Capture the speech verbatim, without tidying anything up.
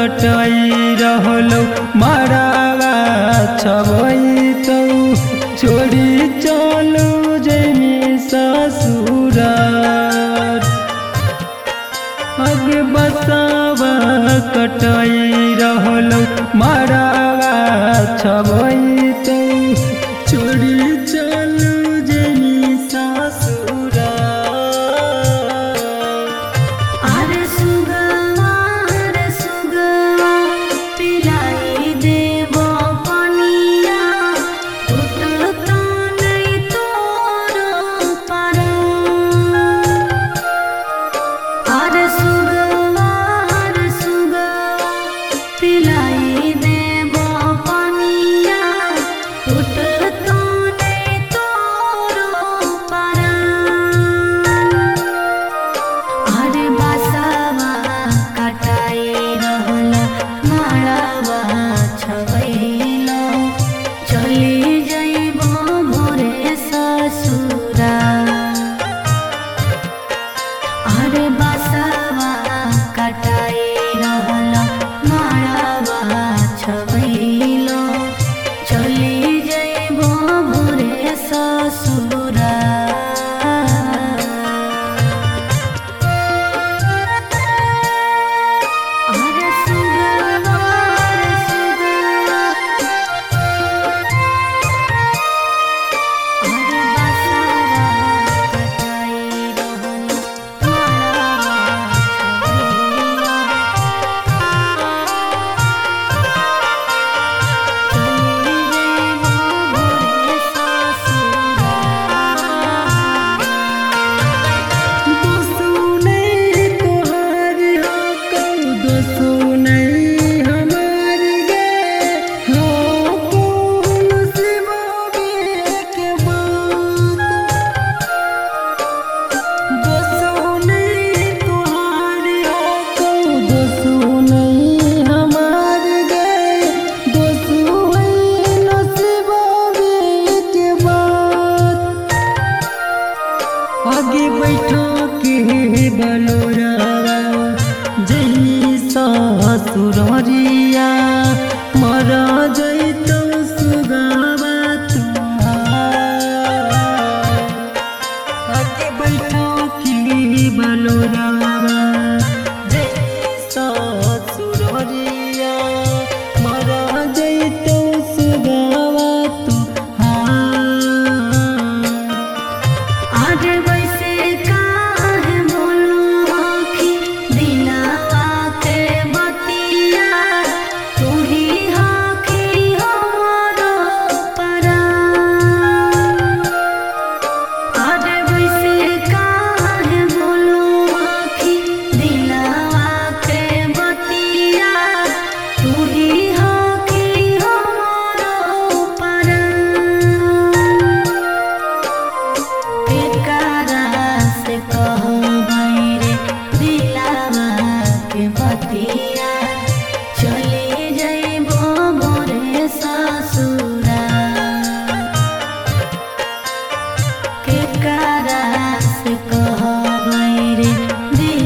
कटाई रहलो मारावा छबैतौ छोड़ी चलू जैमी ससुरार। अग बसावा कटाई रहलो मारावा छबैतौ छोड़ी चलू जैमी ससुरार। अरे सुगवा रे सुगवा पिलाई देबो पनिया टूटतो नहीं तोरो पारा। अरे सुगवा रे सुगवा पिलाई देबो पनिया टूटतो नहीं तोरो पारा। अरे बसावा कटाई रहला माड़ावा छबैलो चली जइबो भोरे ससुरा। अरे